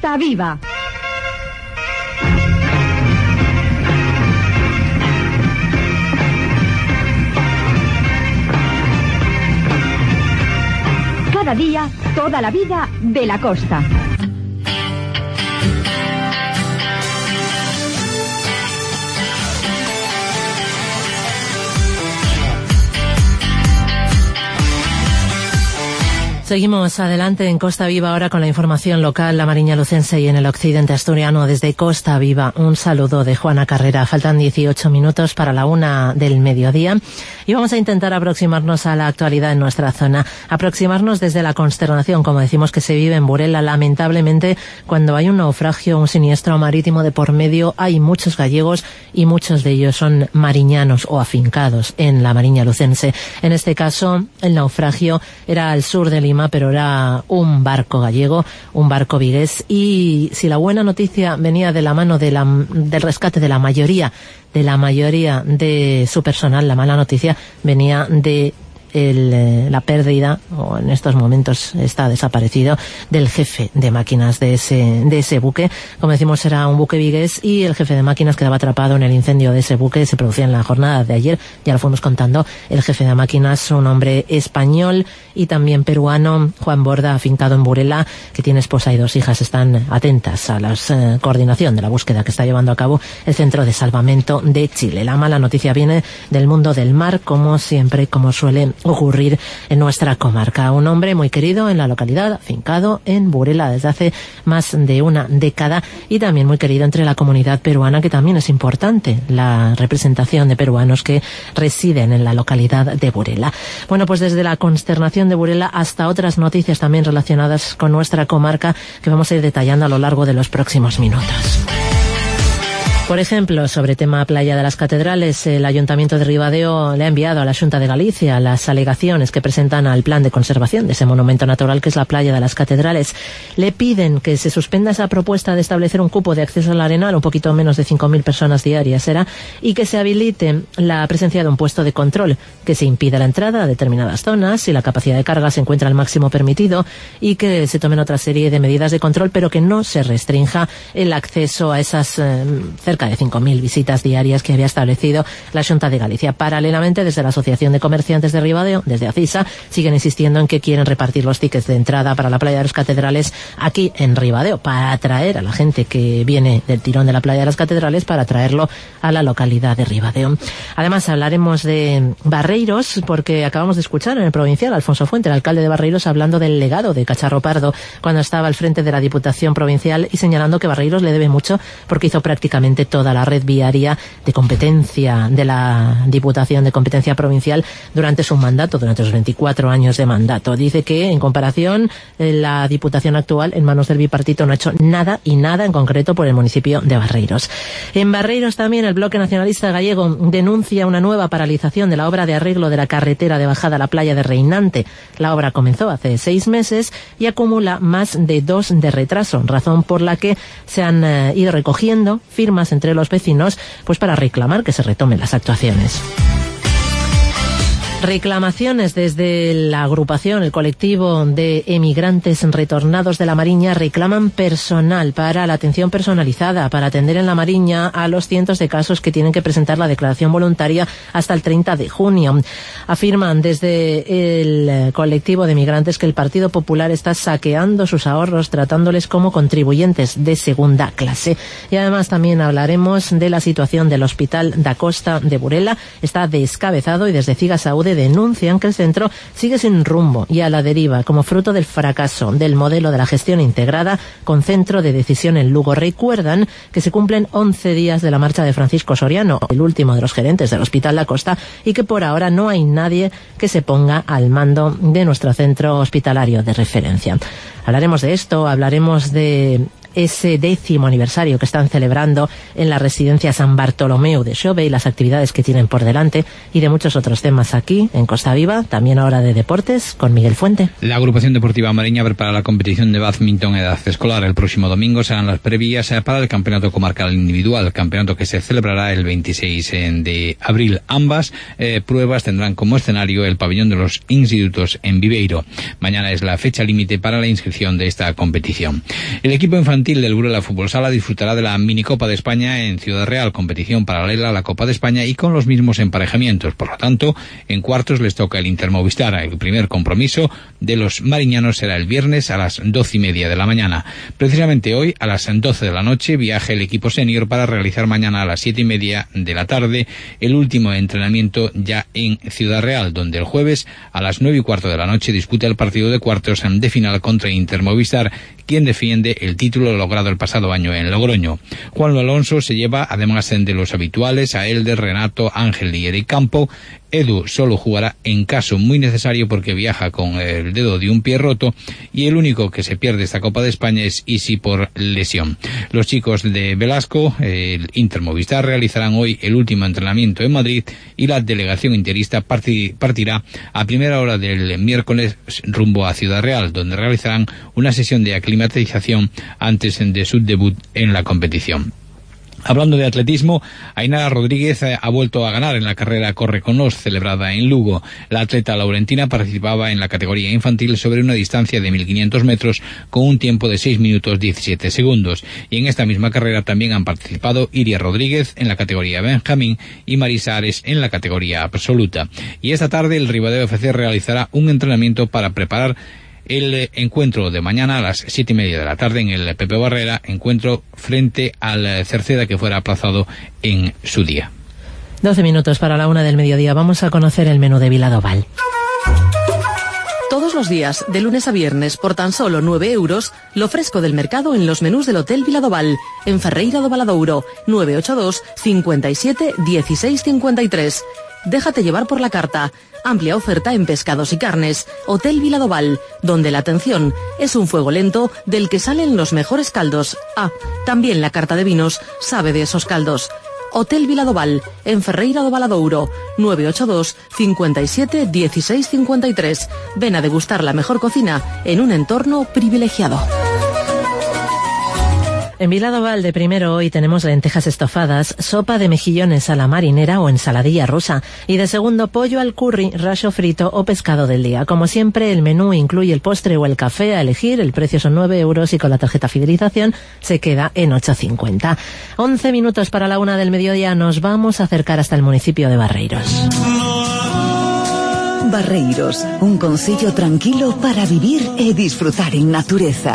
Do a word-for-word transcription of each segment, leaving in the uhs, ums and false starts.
Costa Viva. Cada día, toda la vida de la costa. Seguimos adelante en Costa Viva ahora con la información local, la Mariña Lucense y en el occidente asturiano desde Costa Viva. Un saludo de Juana Carrera. Faltan dieciocho minutos para la una del mediodía y vamos a intentar aproximarnos a la actualidad en nuestra zona. Aproximarnos desde la consternación, como decimos, que se vive en Burela. Lamentablemente, cuando hay un naufragio, un siniestro marítimo de por medio, hay muchos gallegos y muchos de ellos son mariñanos o afincados en la Mariña Lucense. En este caso, el naufragio era al sur de Lima, pero era un barco gallego, un barco vigués, y si la buena noticia venía de la mano de la, del rescate de la mayoría, de la mayoría de su personal, la mala noticia venía de El, la pérdida, o en estos momentos está desaparecido, del jefe de máquinas de ese, de ese buque. Como decimos, era un buque vigués y el jefe de máquinas quedaba atrapado en el incendio de ese buque. Se producía en la jornada de ayer, ya lo fuimos contando. El jefe de máquinas, un hombre español y también peruano, Juan Borda, afincado en Burela, que tiene esposa y dos hijas. Están atentas a la eh, coordinación de la búsqueda que está llevando a cabo el Centro de Salvamento de Chile. La mala noticia viene del mundo del mar, como siempre, como suele ocurrir en nuestra comarca. Un hombre muy querido en la localidad, afincado en Burela desde hace más de una década y también muy querido entre la comunidad peruana, que también es importante la representación de peruanos que residen en la localidad de Burela. Bueno, pues desde la consternación de Burela hasta otras noticias también relacionadas con nuestra comarca que vamos a ir detallando a lo largo de los próximos minutos. Por ejemplo, sobre tema Playa de las Catedrales, el Ayuntamiento de Ribadeo le ha enviado a la Xunta de Galicia las alegaciones que presentan al plan de conservación de ese monumento natural que es la Playa de las Catedrales. Le piden que se suspenda esa propuesta de establecer un cupo de acceso al Arenal, un poquito menos de cinco mil personas diarias será, y que se habilite la presencia de un puesto de control, que se impida la entrada a determinadas zonas si la capacidad de carga se encuentra al máximo permitido y que se tomen otra serie de medidas de control, pero que no se restrinja el acceso a esas eh, cerca de cinco mil visitas diarias que había establecido la Xunta de Galicia. Paralelamente, desde la Asociación de Comerciantes de Ribadeo, desde ACISA, siguen insistiendo en que quieren repartir los tickets de entrada para la Playa de las Catedrales aquí en Ribadeo, para atraer a la gente que viene del tirón de la Playa de las Catedrales, para traerlo a la localidad de Ribadeo. Además, hablaremos de Barreiros, porque acabamos de escuchar en el provincial a Alfonso Fuente, el alcalde de Barreiros, hablando del legado de Cacharro Pardo cuando estaba al frente de la Diputación Provincial y señalando que Barreiros le debe mucho porque hizo prácticamente toda la red viaria de competencia de la Diputación de Competencia Provincial durante su mandato, durante los veinticuatro años de mandato. Dice que, en comparación, la Diputación actual, en manos del bipartito, no ha hecho nada y nada en concreto por el municipio de Barreiros. En Barreiros también el Bloque Nacionalista Gallego denuncia una nueva paralización de la obra de arreglo de la carretera de bajada a la playa de Reinante. La obra comenzó hace seis meses y acumula más de dos de retraso, razón por la que se han eh, ido recogiendo firmas entre los vecinos pues para reclamar que se retomen las actuaciones. Reclamaciones desde la agrupación, el colectivo de emigrantes retornados de la Mariña reclaman personal para la atención personalizada, para atender en la Mariña a los cientos de casos que tienen que presentar la declaración voluntaria hasta el treinta de junio. Afirman desde el colectivo de emigrantes que el Partido Popular está saqueando sus ahorros, tratándoles como contribuyentes de segunda clase. Y además también hablaremos de la situación del Hospital da Costa de Burela. Está descabezado y desde Cigasaude denuncian que el centro sigue sin rumbo y a la deriva como fruto del fracaso del modelo de la gestión integrada con centro de decisión en Lugo. Recuerdan que se cumplen once días de la marcha de Francisco Soriano, el último de los gerentes del Hospital da Costa, y que por ahora no hay nadie que se ponga al mando de nuestro centro hospitalario de referencia. Hablaremos de esto, hablaremos de ese décimo aniversario que están celebrando en la residencia San Bartolomeu de Xove y las actividades que tienen por delante, y de muchos otros temas aquí en Costa Viva, también ahora de deportes con Miguel Fuente. La agrupación deportiva mariña prepara la competición de bádminton edad escolar. El próximo domingo serán las previas para el campeonato comarcal individual, campeonato que se celebrará el veintiséis de abril. Ambas eh, pruebas tendrán como escenario el pabellón de los institutos en Viveiro. Mañana es la fecha límite para la inscripción de esta competición. El equipo infantil infantil del Burela Fútbol Sala disfrutará de la Minicopa de España en Ciudad Real, competición paralela a la Copa de España y con los mismos emparejamientos. Por lo tanto, en cuartos les toca el Inter Movistar. El primer compromiso de los mariñanos será el viernes a las doce y media de la mañana. Precisamente hoy, a las doce de la noche, viaja el equipo senior para realizar mañana a las siete y media de la tarde el último entrenamiento ya en Ciudad Real, donde el jueves a las nueve y cuarto de la noche disputa el partido de cuartos de final contra Inter Movistar, quien defiende el título logrado el pasado año en Logroño. Juan Alonso se lleva, además de los habituales, a Elder, Renato, Ángel y Eric Campo. Edu solo jugará en caso muy necesario porque viaja con el dedo de un pie roto, y el único que se pierde esta Copa de España es Isi por lesión. Los chicos de Velasco, el Inter Movistar, realizarán hoy el último entrenamiento en Madrid y la delegación interista partirá a primera hora del miércoles rumbo a Ciudad Real, donde realizarán una sesión de aclimatización antes de su debut en la competición. Hablando de atletismo, Ainara Rodríguez ha vuelto a ganar en la carrera Corre con Nos, celebrada en Lugo. La atleta laurentina participaba en la categoría infantil sobre una distancia de mil quinientos metros con un tiempo de seis minutos diecisiete segundos. Y en esta misma carrera también han participado Iria Rodríguez en la categoría Benjamín y Marisa Ares en la categoría absoluta. Y esta tarde el Ribadeo F C realizará un entrenamiento para preparar el encuentro de mañana a las siete y media de la tarde en el Pepe Barrera, encuentro frente al Cerceda que fuera aplazado en su día. doce minutos para la una del mediodía. Vamos a conocer el menú de Viladoval. Todos los días, de lunes a viernes, por tan solo nueve euros, lo fresco del mercado en los menús del Hotel Viladoval, en Ferreira do Valadouro, nueve ocho dos, cincuenta y siete, dieciséis cincuenta y tres. Déjate llevar por la carta. Amplia oferta en pescados y carnes. Hotel Viladoval, donde la atención es un fuego lento del que salen los mejores caldos. Ah, también la carta de vinos sabe de esos caldos. Hotel Viladoval, en Ferreira do Valadouro, nueve ocho dos, cincuenta y siete, dieciséis cincuenta y tres. Ven a degustar la mejor cocina en un entorno privilegiado. En Viladoval de primero hoy tenemos lentejas estofadas, sopa de mejillones a la marinera o ensaladilla rusa, y de segundo pollo al curry, raso frito o pescado del día. Como siempre, el menú incluye el postre o el café a elegir, el precio son nueve euros y con la tarjeta fidelización se queda en ocho cincuenta. once minutos para la una del mediodía, nos vamos a acercar hasta el municipio de Barreiros. Barreiros, un concello tranquilo para vivir e disfrutar en natureza.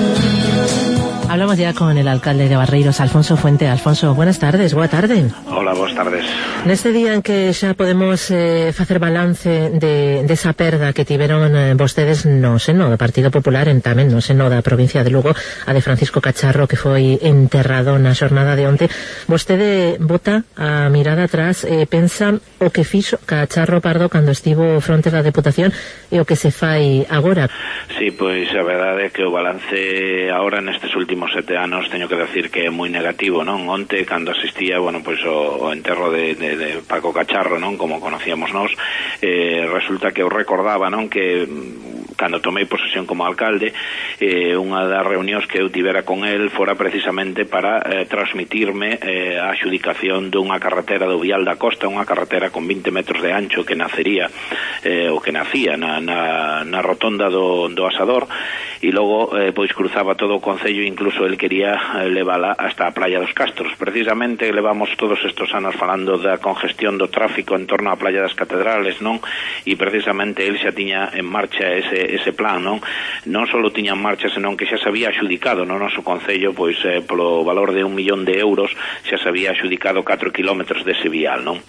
Hablamos ya con el alcalde de Barreiros, Alfonso Fuente. Alfonso, buenas tardes, boa tarde. Hola, boas tardes. Neste día en que xa podemos eh, facer balance de, de esa perda que tiveron eh, vostedes no seno do Partido Popular, en tamén no seno da provincia de Lugo, a de Francisco Cacharro, que foi enterrado na xornada de onte. Vostede bota a mirada atrás, eh, pensa o que fixo Cacharro Pardo cando estivo fronte da Deputación e o que se fai agora. Sí, pois a verdade é que o balance agora nestes últimos sete anos teño que decir que é moi negativo, non? Onte, cando asistía, bueno, pois o, o enterro de, de, de Paco Cacharro, non? Como conocíamos nós, eh, resulta que eu recordaba, non? Que cando tomei posesión como alcalde, eh, unha das reunións que eu tivera con el fora precisamente para eh, transmitirme eh, a adjudicación dunha carretera do Vial da Costa, unha carretera con vinte metros de ancho que nacería, eh, o que nacía na, na, na rotonda do, do Asador, e logo eh, pois cruzaba todo o concello, incluso el quería eh, levala hasta a Playa dos Castros. Precisamente levamos todos estos anos falando da congestión do tráfico en torno á Playa das Catedrales, non? E precisamente el xa tiña en marcha ese, ese plan, non? Non só tiña en marcha, senón que xa se había adjudicado no noso concello, pois eh, polo valor de un millón de euros xa se había adjudicado catro kilómetros dese vial, non?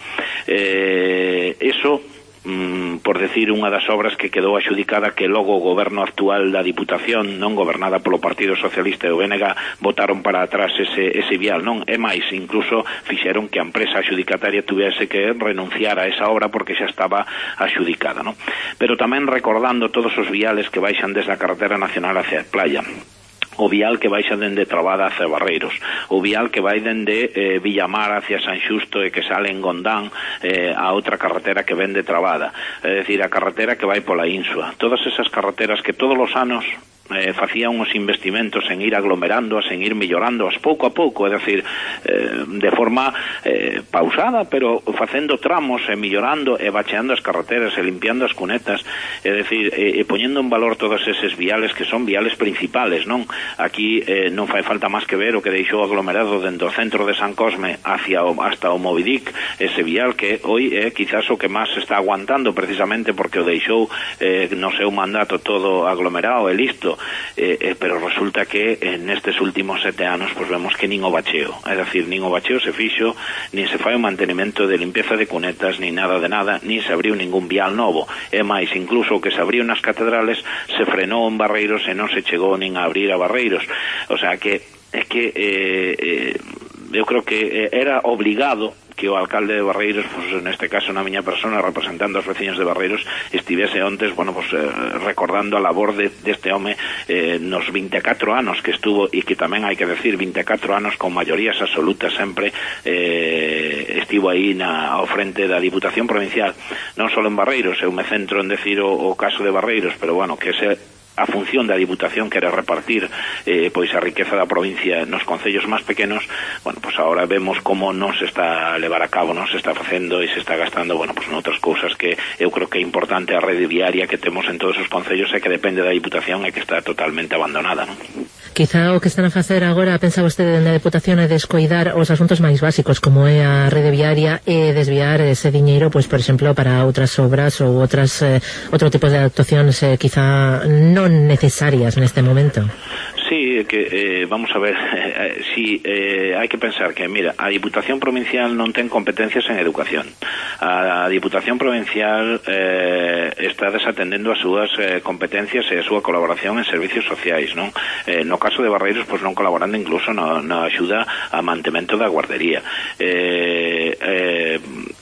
Eh, eso Mm, por decir unha das obras que quedou adjudicada, que logo o goberno actual da Diputación, non gobernada polo Partido Socialista e o B N G, botaron para atrás ese, ese vial, non? E máis, incluso fixeron que a empresa adjudicataria tuvese que renunciar a esa obra porque xa estaba adjudicada, non? Pero tamén recordando todos os viales que baixan desde a carretera nacional hacia a playa, o vial que baixa dende Trabada hacia Barreiros, o vial que vai dende eh, Villamar hacia San Xusto e que sale en Gondán eh, a outra carretera que ven de Trabada, é dicir, a carretera que vai pola Insua. Todas esas carreteras que todos os anos eh, facía uns investimentos en ir aglomerándoas, en ir mellorándoas pouco a pouco, é dicir, eh, de forma eh, pausada, pero facendo tramos e mellorando e bacheando as carreteras e limpiando as cunetas, é dicir, e, e poñendo en valor todos eses viales que son viales principales, non? Aquí eh, non fai falta máis que ver o que deixou aglomerado dentro do centro de San Cosme hacia o, hasta o Movidic, ese vial que hoy é eh, quizás o que máis está aguantando, precisamente porque o deixou eh, no seu mandato todo aglomerado e listo. Eh, eh, pero resulta que en estes últimos sete anos pues vemos que nin o bacheo, é dicir, nin o bacheo se fixo, nin se fai o mantenimento de limpieza de cunetas, nin nada de nada, nin se abriu ningún vial novo. É máis, incluso o que se abriu nas catedrales se frenou en Barreiros e non se chegou nin a abrir a Barreiros. O sea que é que eh, eh, eu creo que era obligado que o alcalde de Barreiros, pues, neste caso na miña persona, representando os veciños de Barreiros, estivese ontes, bueno, pues, eh, recordando a labor de, deste home eh, nos vinte e catro anos que estuvo, e que tamén hai que decir, vinte e catro anos con maiorías absolutas sempre, eh, estivo aí na, ao frente da Diputación Provincial, non só en Barreiros. Eu me centro en decir o, o caso de Barreiros, pero bueno, que ese a función da Diputación, que era repartir eh, pois a riqueza da provincia nos concellos máis pequenos, bueno, pois agora vemos como non se está a levar a cabo, non se está facendo e se está gastando, bueno, pois noutras cousas que eu creo que é importante a rede viaria que temos en todos os concellos e que depende da Diputación e que está totalmente abandonada, non? Quizá o que están a facer agora, pensa vostede na Deputación, é descoidar os asuntos máis básicos, como é a rede viaria, e desviar ese diñeiro, pois, por exemplo, para outras obras ou outras eh, outro tipo de actuacións eh, quizá non necesarias neste momento. Sí, que eh, vamos a ver, eh, si eh, hai que pensar que, mira, a Diputación Provincial non ten competencias en educación. A, a Diputación Provincial eh, está desatendendo as súas eh, competencias e a súa colaboración en servicios sociais, non? Eh, no caso de Barreiros, pois non colaborando incluso na, na axuda a mantemento da guardería. Eh, eh,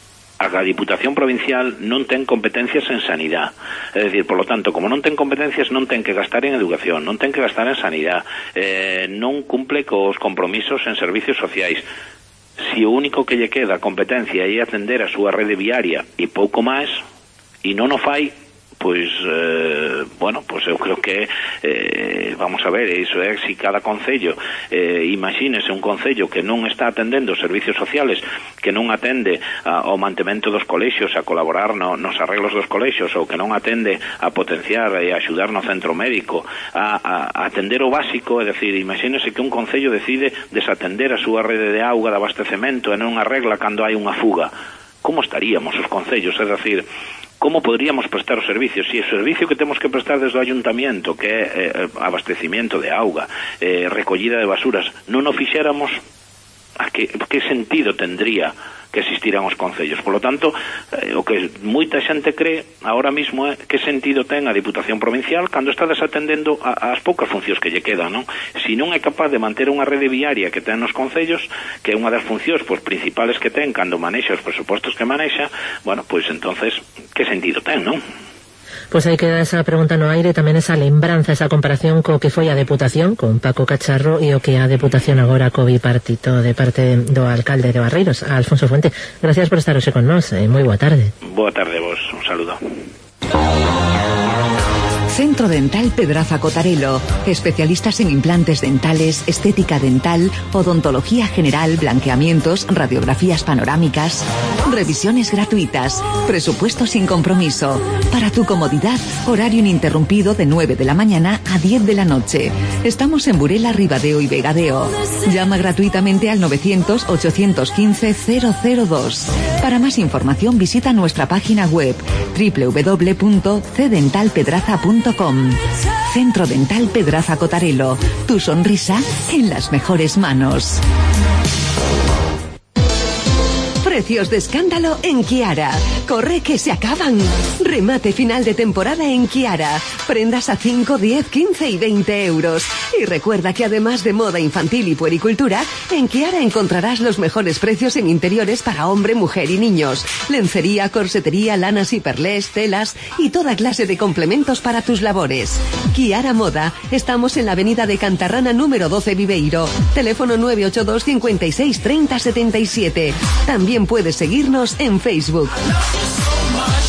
a Diputación Provincial non ten competencias en sanidade. É dicir, por lo tanto, como non ten competencias, non ten que gastar en educación, non ten que gastar en sanidade, eh, non cumple cos compromisos en servicios sociais. Si o único que lle queda competencia é atender a súa rede viaria e pouco máis, e non o fai, pois, eh, bueno, pois eu creo que eh, vamos a ver, iso é si cada concello, eh, imagínese un concello que non está atendendo servicios sociales, que non atende a, ao mantemento dos colexios, a colaborar no, nos arreglos dos colexios, ou que non atende a potenciar e a axudar no centro médico, a, a, a atender o básico, é dicir, imagínese que un concello decide desatender a súa rede de auga de abastecemento e non arregla cando hai unha fuga. Como estaríamos os concellos? É dicir, como podríamos prestar os servicios? Si o servicio que temos que prestar desde o ayuntamiento, que é eh, abastecimiento de auga, eh, recollida de basuras, non o fixéramos, a que, que sentido tendría que existiran os concellos? Por lo tanto, eh, o que moita xente cree ahora mismo é que sentido ten a Diputación Provincial cando está desatendendo a, as poucas funcións que lle quedan, non? Si non é capaz de manter unha rede viaria que ten nos concellos, que é unha das funcións pois, principales que ten cando manexa os presupostos que manexa, bueno, pois entonces, que sentido ten, non? Pois aí queda esa pregunta no aire, tamén esa lembranza, esa comparación co que foi a Deputación con Paco Cacharro e o que a Deputación agora co bipartito de parte do alcalde de Barreiros, Alfonso Fuente. Gracias por estar hoxe con nós, eh, moi boa tarde. Boa tarde vos, un saludo. Centro Dental Pedraza Cotarelo. Especialistas en implantes dentales, estética dental, odontología general, blanqueamientos, radiografías panorámicas. Revisiones gratuitas. Presupuesto sin compromiso. Para tu comodidad, horario ininterrumpido de nueve de la mañana a diez de la noche. Estamos en Burela, Ribadeo y Vegadeo. Llama gratuitamente al novecientos, ochocientos quince, cero cero dos. Para más información visita nuestra página web doble u doble u doble u punto c dental pedraza punto com. Centro Dental Pedraza Cotarelo. Tu sonrisa en las mejores manos. Precios de escándalo en Chiara. Corre que se acaban. Remate final de temporada en Chiara. Prendas a cinco, diez, quince y veinte euros. Y recuerda que además de moda infantil y puericultura, en Chiara encontrarás los mejores precios en interiores para hombre, mujer y niños. Lencería, corsetería, lanas y perlés, telas y toda clase de complementos para tus labores. Chiara Moda. Estamos en la avenida de Cantarrana número doce Viveiro. Teléfono nueve ocho dos, cincuenta y seis, treinta, setenta y siete. También puedes seguirnos en Facebook.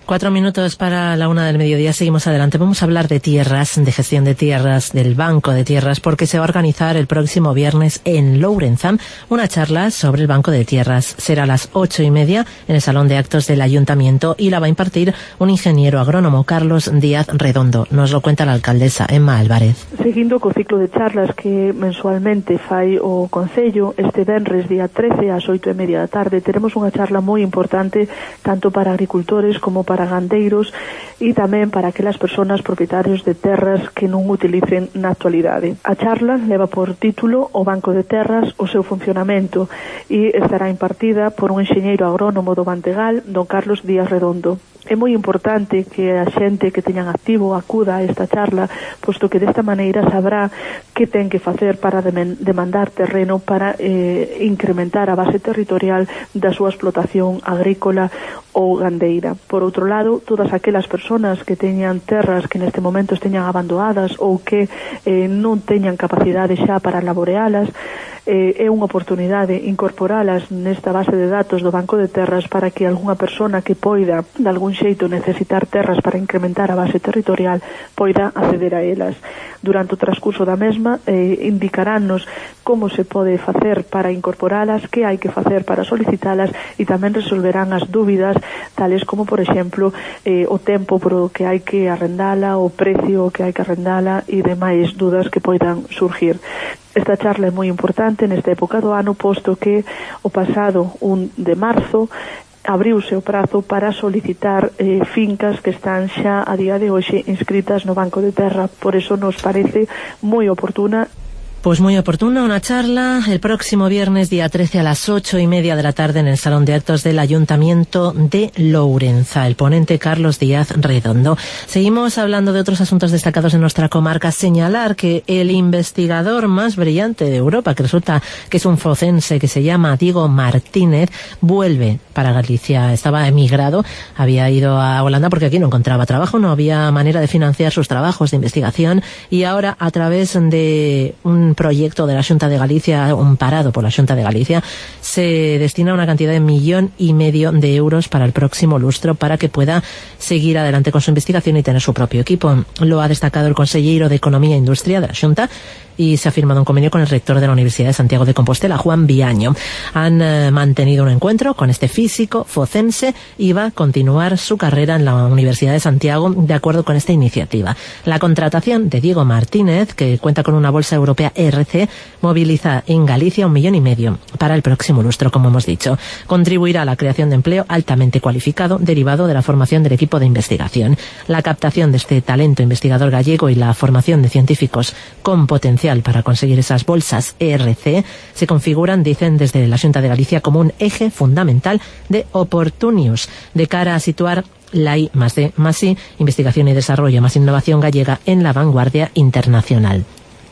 Cuatro minutos para la una del mediodía, seguimos adelante. Vamos a hablar de tierras, de gestión de tierras, del Banco de Tierras, porque se va a organizar el próximo viernes en Lourenzam una charla sobre el Banco de Tierras. Será a las ocho y media en el Salón de Actos del Ayuntamiento y la va a impartir un ingeniero agrónomo, Carlos Díaz Redondo. Nos lo cuenta la alcaldesa, Emma Álvarez. Seguindo co ciclo de charlas que mensualmente fai o Concello, este venres día trece ás oito e media da tarde teremos unha charla moi importante tanto para agricultores como para gandeiros e tamén para aquelas persoas propietarios de terras que non utilicen na actualidade. A charla leva por título O Banco de Terras, o seu funcionamento, e estará impartida por un enxeñeiro agrónomo do Bantegal, don Carlos Díaz Redondo. É moi importante que a xente que teñan activo acuda a esta charla, posto que desta maneira sabrá que ten que facer para demandar terreno para eh, incrementar a base territorial da súa explotación agrícola ou gandeira. Por outro lado, todas aquelas persoas que teñan terras que neste momento esteñan abandonadas ou que eh, non teñan capacidade xa para laborealas, eh, é unha oportunidade incorporalas nesta base de datos do Banco de Terras para que algunha persona que poida de algún xeito necesitar terras para incrementar a base territorial poida acceder a elas. Durante o transcurso da mesma eh, indicaránnos como se pode facer para incorporalas, que hai que facer para solicitalas e tamén resolverán as dúbidas tales como, por exemplo, eh, o tempo por o que hai que arrendala, o precio que hai que arrendala e demais dúdas que poidan surgir. Esta charla é moi importante nesta época do ano, posto que o pasado un de marzo abriuse o prazo para solicitar eh, fincas que están xa a día de hoxe inscritas no Banco de Terra. Por eso nos parece moi oportuna. Pues muy oportuna una charla el próximo viernes día trece a las ocho y media de la tarde en el Salón de Actos del Ayuntamiento de Lourenza. El ponente Carlos Díaz Redondo. Seguimos hablando de otros asuntos destacados en nuestra comarca. Señalar que el investigador más brillante de Europa, que resulta que es un focense que se llama Diego Martínez, vuelve para Galicia. Estaba emigrado, había ido a Holanda porque aquí no encontraba trabajo, no había manera de financiar sus trabajos de investigación y ahora a través de un proyecto de la Xunta de Galicia, amparado por la Xunta de Galicia, se destina una cantidad de millón y medio de euros para el próximo lustro para que pueda seguir adelante con su investigación y tener su propio equipo. Lo ha destacado el consejero de Economía e Industria de la Xunta y se ha firmado un convenio con el rector de la Universidad de Santiago de Compostela, Juan Viaño. Han eh, mantenido un encuentro con este físico focense y va a continuar su carrera en la Universidad de Santiago de acuerdo con esta iniciativa. La contratación de Diego Martínez, que cuenta con una bolsa europea E R C, moviliza en Galicia un millón y medio para el próximo lustro, como hemos dicho. Contribuirá a la creación de empleo altamente cualificado derivado de la formación del equipo de investigación. La captación de este talento investigador gallego y la formación de científicos con potencial para conseguir esas bolsas E R C se configuran, dicen desde la Xunta de Galicia, como un eje fundamental de Opportunius de cara a situar la I más D más I, investigación y desarrollo más innovación gallega en la vanguardia internacional.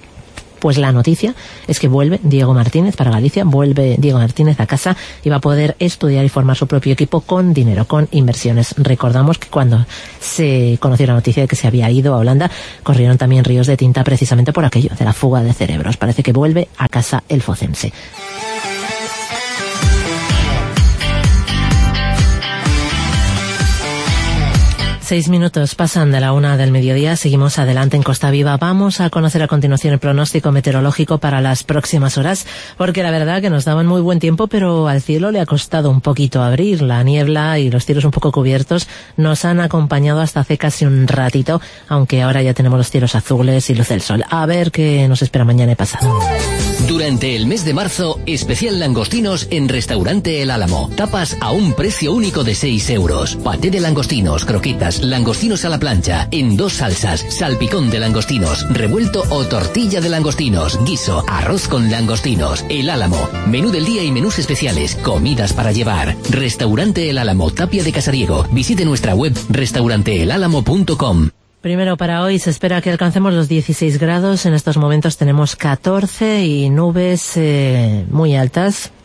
Pues la noticia es que vuelve Diego Martínez para Galicia, vuelve Diego Martínez a casa y va a poder estudiar y formar su propio equipo con dinero, con inversiones. Recordamos que cuando se conoció la noticia de que se había ido a Holanda, corrieron también ríos de tinta precisamente por aquello de la fuga de cerebros. Parece que vuelve a casa el focense. Seis minutos pasan de la una del mediodía. Seguimos adelante en Costa Viva. Vamos a conocer a continuación el pronóstico meteorológico para las próximas horas, porque la verdad que nos daban muy buen tiempo, pero al cielo le ha costado un poquito abrir. La niebla y los cielos un poco cubiertos nos han acompañado hasta hace casi un ratito, aunque ahora ya tenemos los cielos azules y luz del sol. A ver qué nos espera mañana y pasado. Durante el mes de marzo, especial langostinos en Restaurante El Álamo. Tapas a un precio único de seis euros. Paté de langostinos, croquetas, langostinos a la plancha, en dos salsas, salpicón de langostinos, revuelto o tortilla de langostinos, guiso, arroz con langostinos. El Álamo. Menú del día y menús especiales. Comidas para llevar. Restaurante El Álamo, Tapia de Casariego. Visite nuestra web restaurante el álamo punto com. Primero para hoy se espera que alcancemos los dieciséis grados. En estos momentos tenemos catorce y nubes eh, muy altas.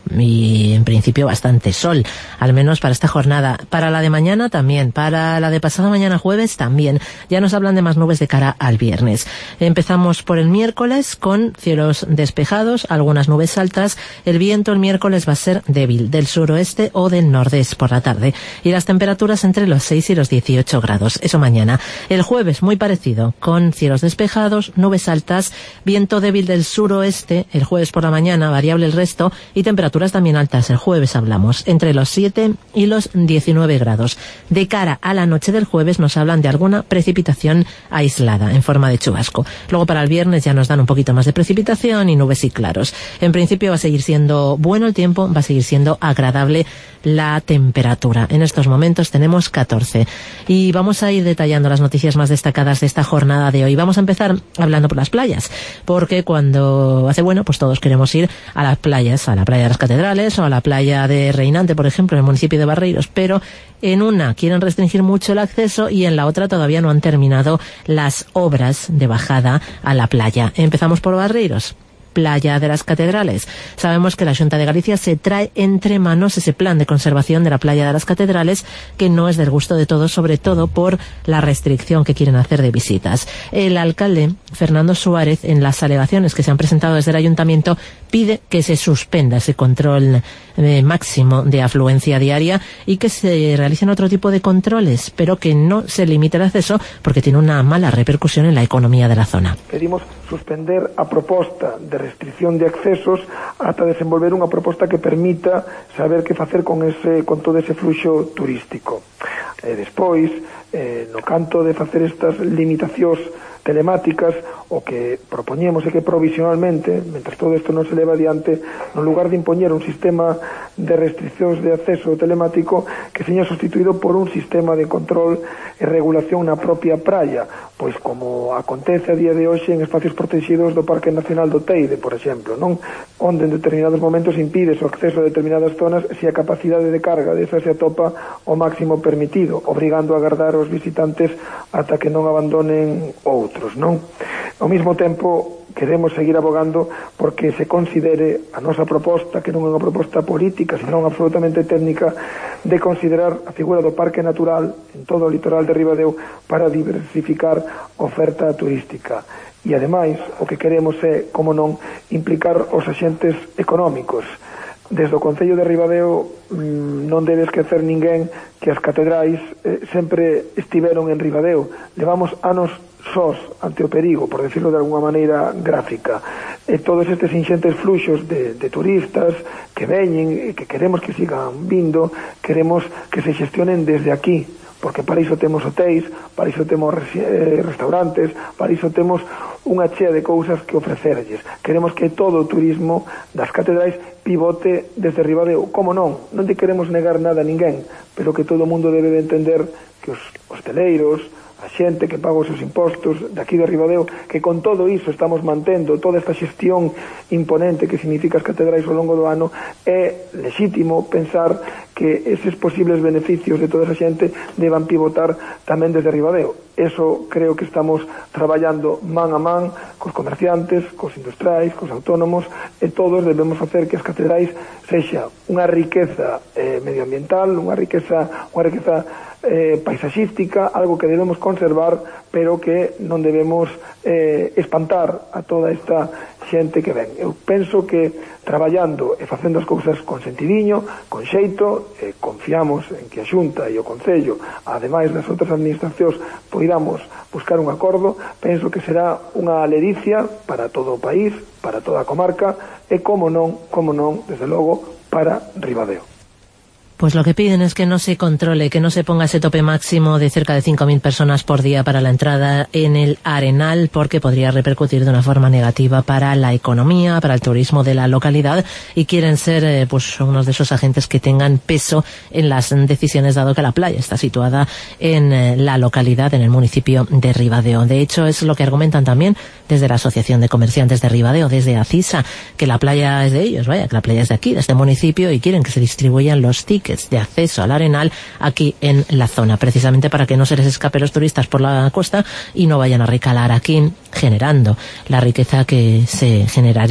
y en principio bastante sol, al menos para esta jornada. Para la de mañana también, para la de pasado mañana jueves también. Ya nos hablan de más nubes de cara al viernes. Empezamos por el miércoles con cielos despejados, algunas nubes altas. El viento el miércoles va a ser débil, del suroeste o del nordeste por la tarde. Y las temperaturas entre los seis y los dieciocho grados. Eso mañana. El jueves muy parecido, con cielos despejados, nubes altas, viento débil del suroeste el jueves por la mañana, variable el resto, y temperaturas también altas. El jueves hablamos entre los siete y los diecinueve grados. De cara a la noche del jueves nos hablan de alguna precipitación aislada en forma de chubasco. Luego para el viernes ya nos dan un poquito más de precipitación y nubes y claros. En principio va a seguir siendo bueno el tiempo, va a seguir siendo agradable la temperatura. En estos momentos tenemos catorce. Y vamos a ir detallando las noticias más destacadas de esta jornada de hoy. Vamos a empezar hablando por las playas, porque cuando hace bueno, pues todos queremos ir a las playas, a la playa de las Catedrales o a la playa de Reinante, por ejemplo, en el municipio de Barreiros, pero en una quieren restringir mucho el acceso y en la otra todavía no han terminado las obras de bajada a la playa. Empezamos por Barreiros. Playa de las Catedrales. Sabemos que la Xunta de Galicia se trae entre manos ese plan de conservación de la Playa de las Catedrales, que no es del gusto de todos, sobre todo por la restricción que quieren hacer de visitas. El alcalde, Fernando Suárez, en las alegaciones que se han presentado desde el ayuntamiento, pide que se suspenda ese control eh, máximo de afluencia diaria y que se realicen otro tipo de controles, pero que no se limite el acceso porque tiene una mala repercusión en la economía de la zona. Pedimos suspender a proposta de restricción de accesos ata desenvolver unha proposta que permita saber que facer con ese con todo ese fluxo turístico. E despois, eh, no canto de facer estas limitacións telemáticas, o que propoñemos é que provisionalmente, mentre todo isto non se leva adiante, no lugar de impoñer un sistema de restriccións de acceso telemático, que seña sustituído por un sistema de control e regulación na propia praia, pois como acontece a día de hoxe en espacios protegidos do Parque Nacional do Teide, por exemplo, non? Onde en determinados momentos impide o acceso a determinadas zonas se a capacidade de carga desa se atopa o máximo permitido, obrigando a agardar os visitantes ata que non abandonen outros, non? Ao mesmo tempo, queremos seguir abogando porque se considere a nosa proposta, que non é unha proposta política, senón absolutamente técnica, de considerar a figura do Parque Natural en todo o litoral de Ribadeo para diversificar oferta turística. E, ademais, o que queremos é, como non, implicar os axentes económicos. Desde o Concello de Ribadeo mmm, non debe esquecer ninguén que as catedrais eh, sempre estiveron en Ribadeo. Levamos anos sós ante o perigo, por decirlo de alguna maneira gráfica, e todos estes inxentes fluxos de, de turistas que veñen e que queremos que sigan vindo, queremos que se xestionen desde aquí, porque para iso temos hotéis, para iso temos eh, restaurantes, para iso temos unha chea de cousas que ofrecerlles. Queremos que todo o turismo das catedrais pivote desde Ribadeo. Como non? Non te queremos negar nada a ninguén, pero que todo o mundo debe de entender que os hosteleiros, a xente que paga os seus impostos de aquí de Ribadeo, que con todo iso estamos mantendo toda esta xestión imponente que significa as catedrais ao longo do ano, é lexítimo pensar que eses posibles beneficios de toda esa xente deban pivotar tamén desde Ribadeo. Eso creo que estamos traballando man a man cos comerciantes, cos industriais, cos autónomos, e todos debemos facer que as catedrais sexa unha riqueza eh, medioambiental, unha riqueza, unha riqueza eh, paisaxística, algo que debemos conservar, pero que non debemos eh, espantar a toda esta xente que ven. Eu penso que traballando e facendo as cousas con sentidiño, con xeito, eh, confiamos en que a Xunta e o Concello, ademais das outras administracións, poidamos buscar un acordo. Penso que será unha ledicia para todo o país, para toda a comarca e, como non, como non, desde logo, para Ribadeo. Pues lo que piden es que no se controle, que no se ponga ese tope máximo de cerca de cinco mil personas por día para la entrada en el Arenal, porque podría repercutir de una forma negativa para la economía, para el turismo de la localidad, y quieren ser eh, pues unos de esos agentes que tengan peso en las decisiones, dado que la playa está situada en eh, la localidad, en el municipio de Ribadeo. De hecho, es lo que argumentan también desde la Asociación de Comerciantes de Ribadeo, desde ACISA, que la playa es de ellos, vaya, que la playa es de aquí, de este municipio, y quieren que se distribuyan los tickets de acceso al Arenal aquí en la zona, precisamente para que no se les escape los turistas por la costa y no vayan a recalar aquí, generando la riqueza que se generaría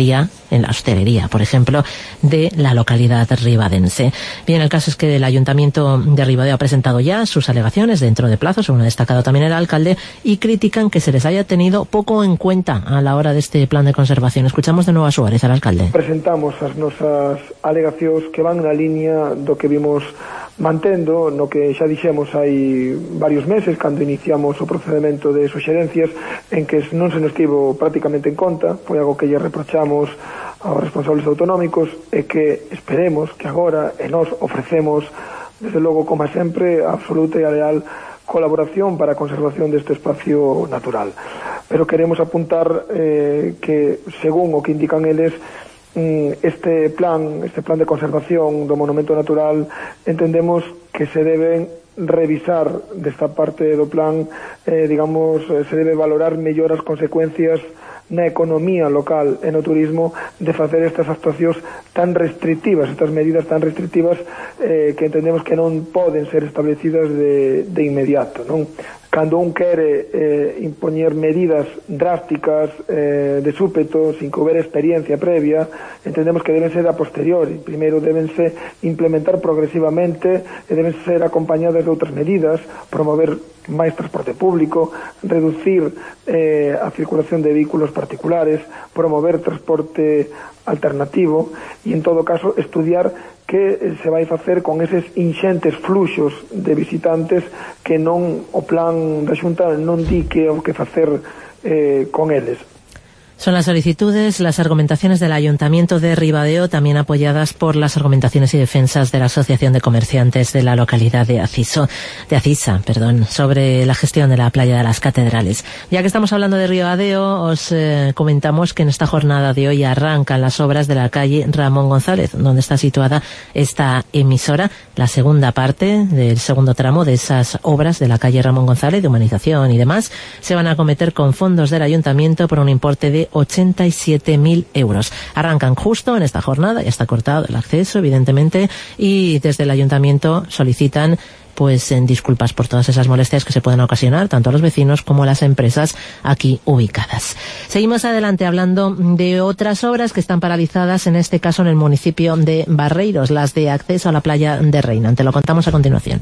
en la hostelería, por ejemplo, de la localidad ribadense. Bien, el caso es que el Ayuntamiento de Ribadeo ha presentado ya sus alegaciones dentro de plazo, según ha destacado también el alcalde, y critican que se les haya tenido poco en cuenta a la hora de este plan de conservación. Escuchamos de nuevo a Suárez, al alcalde. Presentamos as nosas alegacións que van na liña do que vimos mantendo, no que xa dixemos hai varios meses, cando iniciamos o procedimento de suxerencias, en que non se nos tivo prácticamente en conta, foi algo que lle reprochamos aos responsables autonómicos, e que esperemos que agora e nos ofrecemos, desde logo, como sempre, a absoluta e a leal colaboración para a conservación deste espacio natural. Pero queremos apuntar eh, que, según o que indican eles, este plan, este plan de conservación do monumento natural, entendemos que se deben revisar desta parte do plan, eh, digamos, se debe valorar mellor as consecuencias na economía local e no turismo de facer estas actuacións tan restrictivas, estas medidas tan restrictivas eh, que entendemos que non poden ser establecidas de, de inmediato, non? Cando un quere eh, impoñer medidas drásticas eh, de súpeto, sin que houbera experiencia previa, entendemos que deben ser a posteriori. Primeiro debense implementar progresivamente e deben ser acompañadas de outras medidas, promover máis transporte público, reducir eh, a circulación de vehículos particulares, promover transporte alternativo e, en todo caso, estudiar que se vai facer con eses inxentes fluxos de visitantes que non o plan da Xunta non di que o que facer eh, con eles. Son las solicitudes, las argumentaciones del Ayuntamiento de Ribadeo, también apoyadas por las argumentaciones y defensas de la Asociación de Comerciantes de la localidad de Aciso, de Acisa, perdón, sobre la gestión de la playa de las Catedrales. Ya que estamos hablando de Ribadeo, os eh, comentamos que en esta jornada de hoy arrancan las obras de la calle Ramón González, donde está situada esta emisora. La segunda parte del segundo tramo de esas obras de la calle Ramón González, de humanización y demás, se van a acometer con fondos del Ayuntamiento por un importe de ochenta y siete mil euros. Arrancan justo en esta jornada, ya está cortado el acceso, evidentemente, y desde el Ayuntamiento solicitan pues en disculpas por todas esas molestias que se pueden ocasionar tanto a los vecinos como a las empresas aquí ubicadas. Seguimos adelante hablando de otras obras que están paralizadas, en este caso en el municipio de Barreiros, las de acceso a la playa de Reina. Te lo contamos a continuación.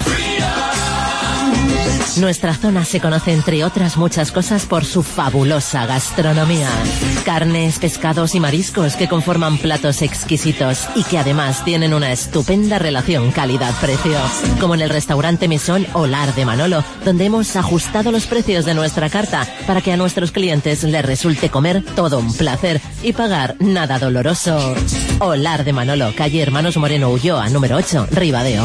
Nuestra zona se conoce, entre otras muchas cosas, por su fabulosa gastronomía. Carnes, pescados y mariscos que conforman platos exquisitos y que además tienen una estupenda relación calidad-precio. Como en el restaurante Mesón Olar de Manolo, donde hemos ajustado los precios de nuestra carta para que a nuestros clientes les resulte comer todo un placer y pagar nada doloroso. Olar de Manolo, calle Hermanos Moreno Ulloa, número ocho, Ribadeo.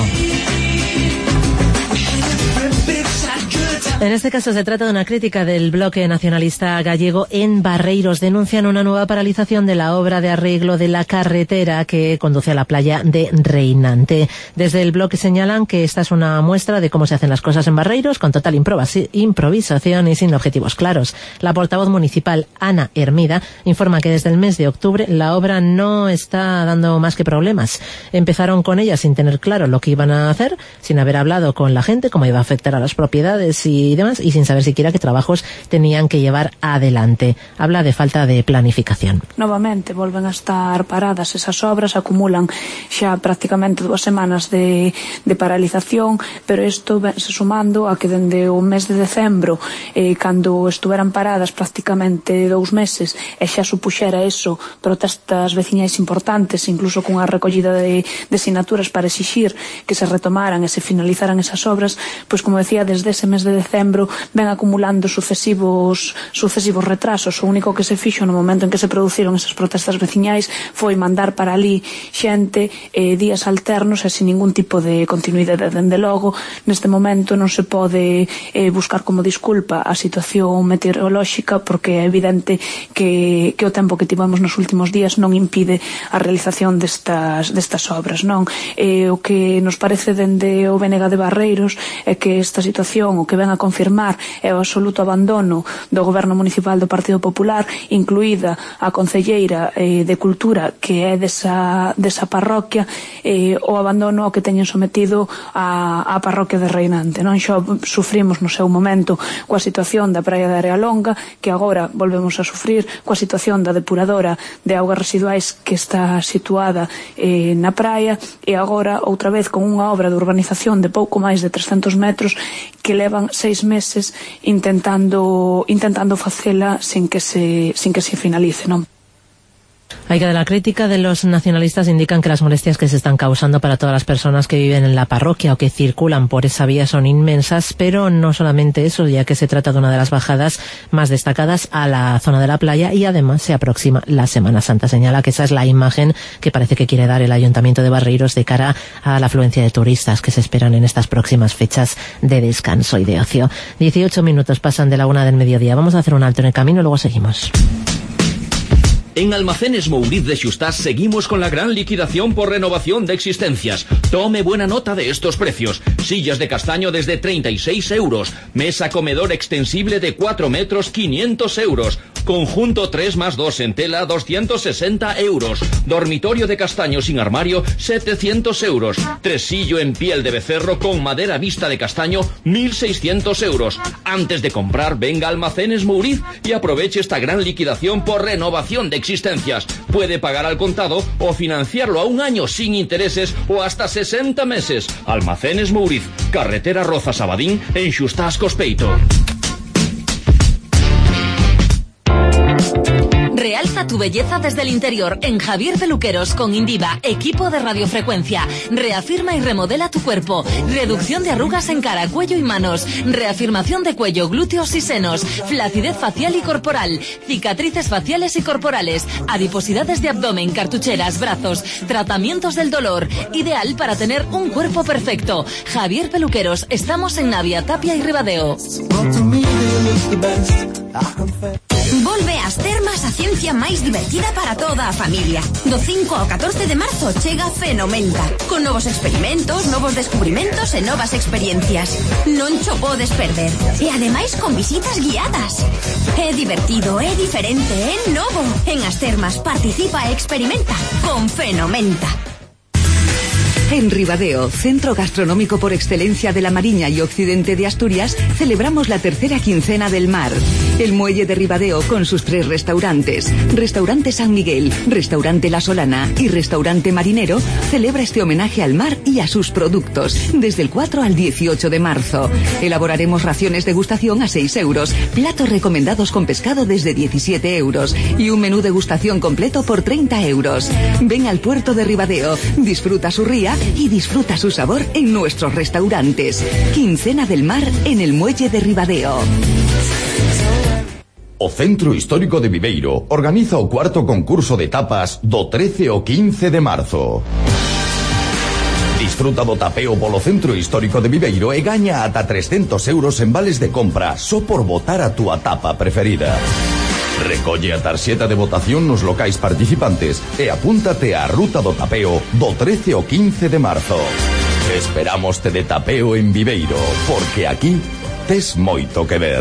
En este caso se trata de una crítica del bloque nacionalista gallego en Barreiros. Denuncian una nueva paralización de la obra de arreglo de la carretera que conduce a la playa de Reinante. Desde el bloque señalan que esta es una muestra de cómo se hacen las cosas en Barreiros, con total improvisación y sin objetivos claros. La portavoz municipal, Ana Hermida, informa que desde el mes de octubre la obra no está dando más que problemas. Empezaron con ella sin tener claro lo que iban a hacer, sin haber hablado con la gente, cómo iba a afectar a las propiedades y y demás, y sin saber siquiera qué trabajos tenían que llevar adelante. Habla de falta de planificación. Novamente volven a estar paradas esas obras, acumulan xa prácticamente dúas semanas de, de paralización, pero isto se sumando a que dende o mes de decembro, eh, cando estuveran paradas prácticamente dous meses, e xa supuxera eso protestas veciñais importantes, incluso cunha recollida de, de sinaturas para exixir que se retomaran e se finalizaran esas obras, pois como decía, desde ese mes de decembro ven acumulando sucesivos sucesivos retrasos. O único que se fixo no momento en que se produciron esas protestas veciñais foi mandar para ali xente eh, días alternos e sin ningún tipo de continuidade. Dende logo, neste momento non se pode eh, buscar como disculpa a situación meteorolóxica, porque é evidente que, que o tempo que tivemos nos últimos días non impide a realización destas, destas obras, non? Eh, o que nos parece dende o B N G de Barreiros é que esta situación, o que ven a confirmar é o absoluto abandono do Goberno Municipal do Partido Popular, incluída a concelleira eh, de Cultura, que é desa, desa parroquia, eh, o abandono ao que teñen sometido a, a parroquia de Reinante. Non xa sufrimos no seu momento coa situación da praia de Arealonga, que agora volvemos a sufrir coa situación da depuradora de augas residuais que está situada eh, na praia, e agora outra vez con unha obra de urbanización de pouco máis de trescentos metros que levan seis meses intentando intentando facela sin que se sin que se finalice, non? Hay que de la crítica de los nacionalistas indican que las molestias que se están causando para todas las personas que viven en la parroquia o que circulan por esa vía son inmensas, pero no solamente eso, ya que se trata de una de las bajadas más destacadas a la zona de la playa y además se aproxima la Semana Santa. Señala que esa es la imagen que parece que quiere dar el Ayuntamiento de Barreiros de cara a la afluencia de turistas que se esperan en estas próximas fechas de descanso y de ocio. dieciocho minutos pasan de la una del mediodía. Vamos a hacer un alto en el camino y luego seguimos. En Almacenes Mouriz de Xustás seguimos con la gran liquidación por renovación de existencias. Tome buena nota de estos precios. Sillas de castaño desde treinta y seis euros. Mesa comedor extensible de cuatro metros, quinientos euros. Conjunto tres más dos en tela, doscientos sesenta euros. Dormitorio de castaño sin armario, setecientos euros. Tresillo en piel de becerro con madera vista de castaño, mil seiscientos euros. Antes de comprar, venga a Almacenes Mouriz y aproveche esta gran liquidación por renovación de existencias. Puede pagar al contado o financiarlo a un año sin intereses o hasta sesenta meses. Almacenes Mouriz, carretera Rozas-Abadín en Xustás Cospeito. Realza tu belleza desde el interior en Javier Peluqueros con Indiva, equipo de radiofrecuencia. Reafirma y remodela tu cuerpo. Reducción de arrugas en cara, cuello y manos. Reafirmación de cuello, glúteos y senos. Flacidez facial y corporal. Cicatrices faciales y corporales. Adiposidades de abdomen, cartucheras, brazos. Tratamientos del dolor. Ideal para tener un cuerpo perfecto. Javier Peluqueros. Estamos en Navia, Tapia y Ribadeo. Volve ás termas a ciencia máis divertida para toda a familia. Do cinco ao catorce de marzo chega Fenomenta, con novos experimentos, novos descubrimentos e novas experiencias. Non cho podes perder. E ademais con visitas guiadas. É divertido, é diferente, é novo. En as termas participa e experimenta con Fenomenta. En Ribadeo, centro gastronómico por excelencia de la Mariña y occidente de Asturias, celebramos la tercera quincena del mar. El Muelle de Ribadeo, con sus tres restaurantes, Restaurante San Miguel, Restaurante La Solana y Restaurante Marinero, celebra este homenaje al mar y a sus productos, desde el cuatro al dieciocho de marzo. Elaboraremos raciones degustación a seis euros, platos recomendados con pescado desde diecisiete euros y un menú degustación completo por treinta euros. Ven al puerto de Ribadeo, disfruta su ría y disfruta su sabor en nuestros restaurantes. Quincena del mar en el Muelle de Ribadeo. O Centro Histórico de Viveiro organiza o cuarto concurso de tapas do trece ao quince de marzo. Disfruta do tapeo polo Centro Histórico de Viveiro e gaña ata trescentos euros en vales de compra só por votar a túa tapa preferida. Recolle a tarxeta de votación nos locais participantes e apúntate á ruta do tapeo do trece ao quince de marzo. Esperamos te de tapeo en Viveiro, porque aquí tes moito que ver.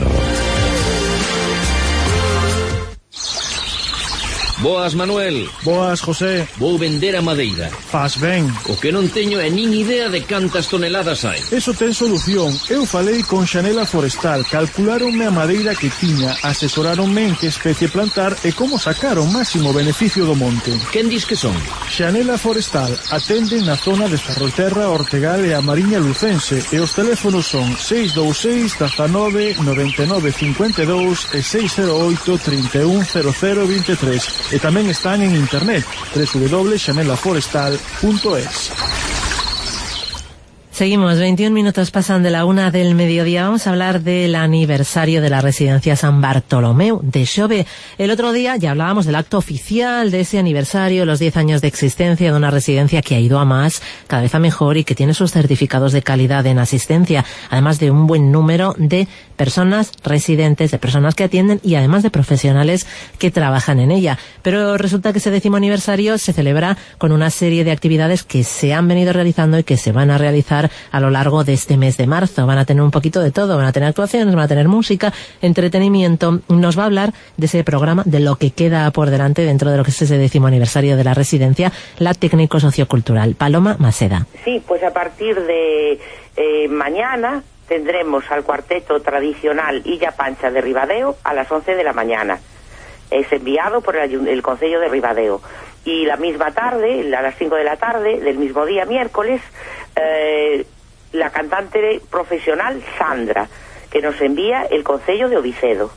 Boas, Manuel. Boas, José. Vou vender a madeira. Faz ben. O que non teño é nin idea de cantas toneladas hai. Eso ten solución. Eu falei con Xanela Forestal, calcularonme a madeira que tiña, asesoráronme en que especie plantar e como sacar o máximo beneficio do monte. Quen dis que son? Xanela Forestal, atenden na zona de Ferrolterra, Ortegal e a Mariña Lucense, e os teléfonos son seis dous seis, dezenove, noventa e nove, cincuenta e dous e seis cero oito, trinta e un, cero cero, veintitrés. E tamén están en internet doble u doble u doble punto xanela forestal punto es. Seguimos, veintiún minutos pasan de la una del mediodía. Vamos a hablar del aniversario de la residencia San Bartolomeu de Xove. El otro día ya hablábamos del acto oficial de ese aniversario, los diez años de existencia de una residencia que ha ido a más, cada vez a mejor y que tiene sus certificados de calidad en asistencia, además de un buen número de personas residentes, de personas que atienden y además de profesionales que trabajan en ella. Pero resulta que ese décimo aniversario se celebra con una serie de actividades que se han venido realizando y que se van a realizar celebrar a lo largo de este mes de marzo. Van a tener un poquito de todo, van a tener actuaciones, van a tener música, entretenimiento. Nos va a hablar de ese programa, de lo que queda por delante dentro de lo que es ese décimo aniversario de la residencia, la técnico sociocultural Paloma Maseda. Sí, pues a partir de eh, mañana tendremos al cuarteto tradicional Illa Pancha de Ribadeo a las once de la mañana. Es enviado por el, el Concello de Ribadeo. Y la misma tarde, a las cinco de la tarde del mismo día, miércoles, eh, la cantante profesional Sandra, que nos envía el Concello de Ovicedo.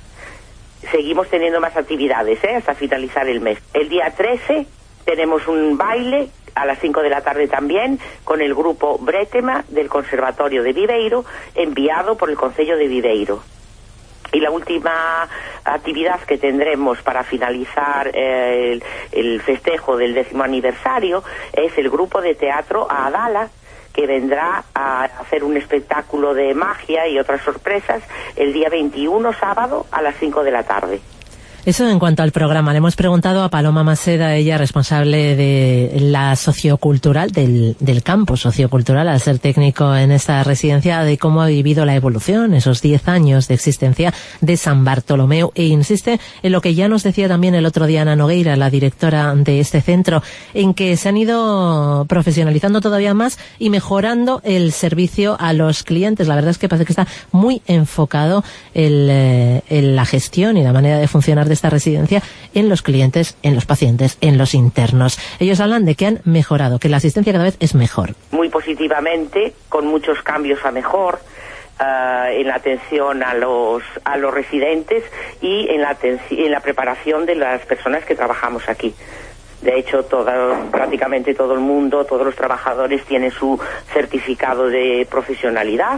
Seguimos teniendo más actividades, ¿eh? Hasta finalizar el mes. El día trece tenemos un baile a las cinco de la tarde también con el grupo Bretema del Conservatorio de Viveiro, enviado por el Concello de Viveiro. Y la última actividad que tendremos para finalizar eh, el, el festejo del décimo aniversario es el grupo de teatro Adala, que vendrá a hacer un espectáculo de magia y otras sorpresas el día veintiuno, sábado, a las cinco de la tarde. Eso en cuanto al programa. Le hemos preguntado a Paloma Maseda, ella responsable de la sociocultural, del, del campo sociocultural, al ser técnico en esta residencia, de cómo ha vivido la evolución, esos diez años de existencia de San Bartolomeu, e insiste en lo que ya nos decía también el otro día Ana Nogueira, la directora de este centro, en que se han ido profesionalizando todavía más y mejorando el servicio a los clientes. La verdad es que parece que está muy enfocado el, eh, en la gestión y la manera de funcionar de esta residencia en los clientes, en los pacientes, en los internos. Ellos hablan de que han mejorado, que la asistencia cada vez es mejor. Muy positivamente, con muchos cambios a mejor, uh, en la atención a los a los residentes y en la, en la preparación de las personas que trabajamos aquí. De hecho, todo, prácticamente todo el mundo, todos los trabajadores tienen su certificado de profesionalidad.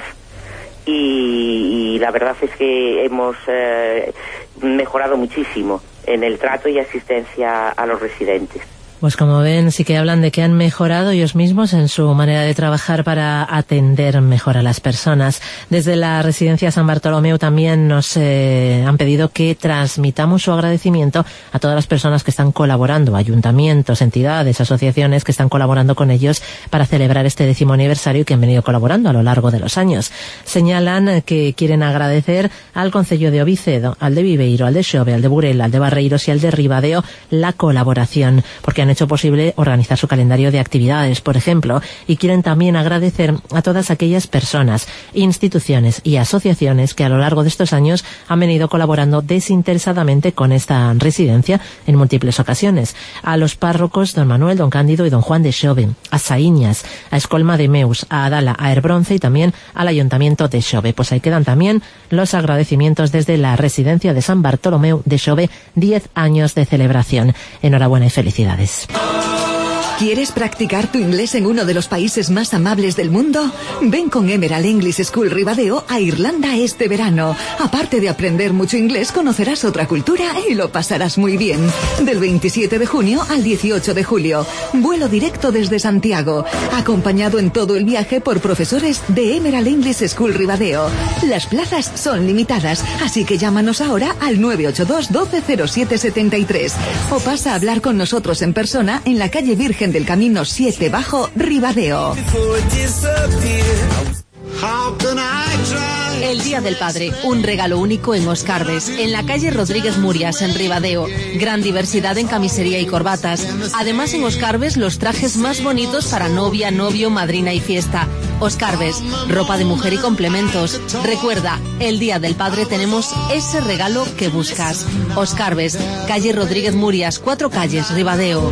Y, y la verdad es que hemos eh, mejorado muchísimo en el trato y asistencia a los residentes. Pues como ven, sí que hablan de que han mejorado ellos mismos en su manera de trabajar para atender mejor a las personas. Desde la residencia San Bartolomeu también nos eh, han pedido que transmitamos su agradecimiento a todas las personas que están colaborando, ayuntamientos, entidades, asociaciones que están colaborando con ellos para celebrar este décimo aniversario y que han venido colaborando a lo largo de los años. Señalan que quieren agradecer al Concello de Ovicedo, al de Viveiro, al de Xove, al de Burela, al de Barreiros y al de Ribadeo la colaboración, porque han hecho posible organizar su calendario de actividades, por ejemplo, y quieren también agradecer a todas aquellas personas, instituciones y asociaciones que a lo largo de estos años han venido colaborando desinteresadamente con esta residencia en múltiples ocasiones. A los párrocos don Manuel, don Cándido y don Juan de Xove, a Saíñas, a Escolma de Meus, a Adala, a Herbronce y también al Ayuntamiento de Xove. Pues ahí quedan también los agradecimientos desde la residencia de San Bartolomeu de Xove, diez años de celebración. Enhorabuena y felicidades. ¿Quieres practicar tu inglés en uno de los países más amables del mundo? Ven con Emerald English School Ribadeo a Irlanda este verano. Aparte de aprender mucho inglés, conocerás otra cultura y lo pasarás muy bien. Del veintisiete de junio al dieciocho de julio. Vuelo directo desde Santiago. Acompañado en todo el viaje por profesores de Emerald English School Ribadeo. Las plazas son limitadas, así que llámanos ahora al nueve ocho dos, doce, cero siete, setenta y tres. O pasa a hablar con nosotros en persona en la calle Virgen del Camino siete Bajo, Ribadeo. El Día del Padre, un regalo único en Oscarbes, en la calle Rodríguez Murias, en Ribadeo. Gran diversidad en camisería y corbatas. Además, en Oscarbes, los trajes más bonitos para novia, novio, madrina y fiesta. Oscarbes, ropa de mujer y complementos. Recuerda, el Día del Padre tenemos ese regalo que buscas. Oscarbes, calle Rodríguez Murias, cuatro calles, Ribadeo.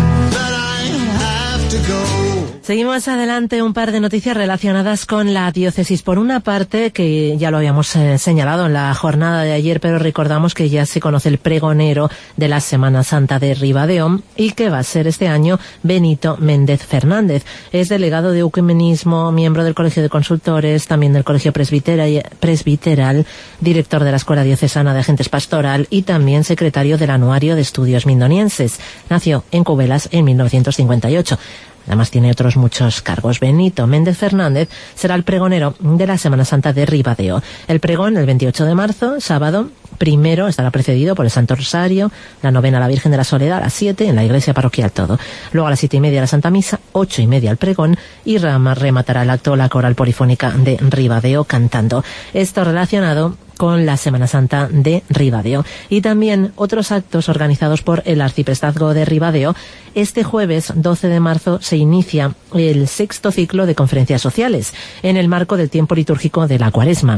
Seguimos adelante, un par de noticias relacionadas con la diócesis. Por una parte, que ya lo habíamos eh, señalado en la jornada de ayer, pero recordamos que ya se conoce el pregonero de la Semana Santa de Ribadeo y que va a ser este año Benito Méndez Fernández. Es delegado de Ecumenismo, miembro del Colegio de Consultores, también del Colegio Presbiteral, Presbiteral, director de la Escuela Diocesana de Agentes Pastoral y también secretario del Anuario de Estudios Mindonienses. Nació en Cubelas en mil novecientos cincuenta y ocho. Además tiene otros muchos cargos. Benito Méndez Fernández será el pregonero de la Semana Santa de Ribadeo. El pregón el veintiocho de marzo, sábado primero, estará precedido por el Santo Rosario, la novena a la Virgen de la Soledad a las siete en la iglesia parroquial todo. Luego a las siete y media la Santa Misa, ocho y media el pregón y rematará el acto la Coral Polifónica de Ribadeo cantando. Esto relacionado con la Semana Santa de Ribadeo. Y también otros actos organizados por el Arciprestazgo de Ribadeo. Este jueves doce de marzo se inicia el sexto ciclo de conferencias sociales en el marco del tiempo litúrgico de la Cuaresma.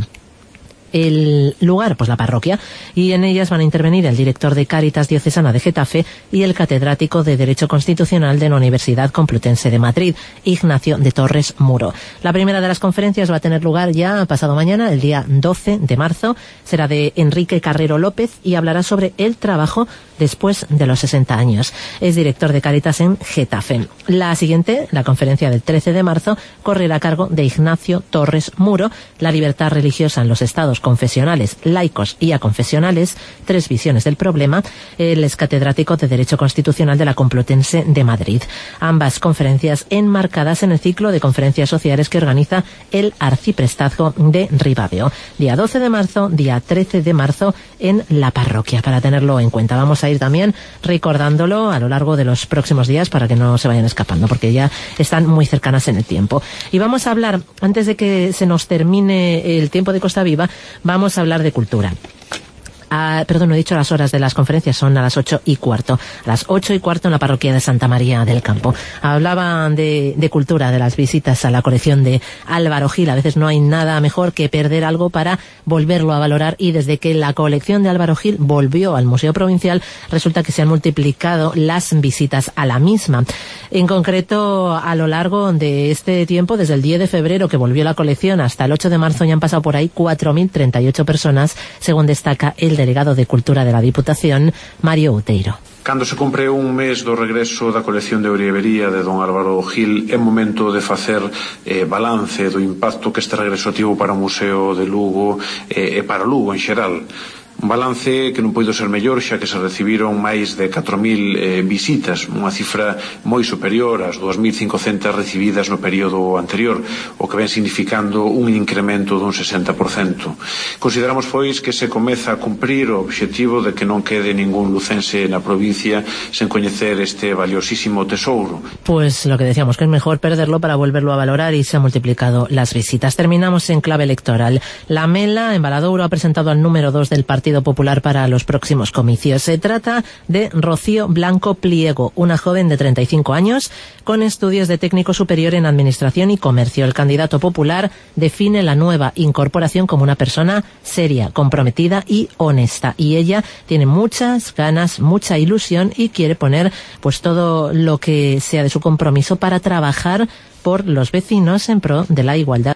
El lugar, pues la parroquia, y en ellas van a intervenir el director de Cáritas Diocesana de Getafe y el catedrático de Derecho Constitucional de la Universidad Complutense de Madrid, Ignacio de Torres Muro. La primera de las conferencias va a tener lugar ya pasado mañana, el día doce de marzo, será de Enrique Carrero López y hablará sobre el trabajo después de los sesenta años. Es director de Cáritas en Getafe. La siguiente, la conferencia del trece de marzo, correrá a cargo de Ignacio Torres Muro, la libertad religiosa en los estados confesionales, laicos y aconfesionales, tres visiones del problema. Él es catedrático de Derecho Constitucional de la Complutense de Madrid. Ambas conferencias enmarcadas en el ciclo de conferencias sociales que organiza el Arciprestazgo de Ribadeo. Día doce de marzo, día trece de marzo en la parroquia, para tenerlo en cuenta. Vamos a ir también recordándolo a lo largo de los próximos días para que no se vayan escapando, porque ya están muy cercanas en el tiempo. Y vamos a hablar, antes de que se nos termine el tiempo de Costa Viva, vamos a hablar de cultura. Ah, perdón, no he dicho las horas de las conferencias, son a las ocho y cuarto. A las ocho y cuarto en la parroquia de Santa María del Campo. Hablaban de, de cultura, de las visitas a la colección de Álvaro Gil. A veces no hay nada mejor que perder algo para volverlo a valorar, y desde que la colección de Álvaro Gil volvió al Museo Provincial, resulta que se han multiplicado las visitas a la misma. En concreto, a lo largo de este tiempo, desde el diez de febrero que volvió la colección hasta el ocho de marzo, ya han pasado por ahí cuatro mil treinta y ocho personas, según destaca el delegado de Cultura de la Diputación, Mario Outeiro. Cando se cumpre un mes do regreso da colección de Orievería de don Álvaro Gil, é momento de facer eh, balance do impacto que este regreso tivo para o Museo de Lugo eh, e para Lugo en xeral. Un balance que non poido ser mellor, xa que se recibiron máis de catro mil eh, visitas, unha cifra moi superior ás dúas mil cincocentas recibidas no período anterior, o que ven significando un incremento dun sesenta por cento. Consideramos, pois, que se comeza a cumprir o obxectivo de que non quede ningún lucense na provincia sen coñecer este valiosísimo tesouro. Pues lo que decíamos, que es mejor perderlo para volverlo a valorar, y se han multiplicado las visitas. Terminamos en clave electoral. La Mela, en Valadouro, ha presentado al número dos del Partido Popular para los próximos comicios. Se trata de Rocío Blanco Pliego, una joven de treinta y cinco años con estudios de técnico superior en Administración y Comercio. El candidato popular define la nueva incorporación como una persona seria, comprometida y honesta. Y ella tiene muchas ganas, mucha ilusión, y quiere poner pues todo lo que sea de su compromiso para trabajar por los vecinos en pro de la igualdad.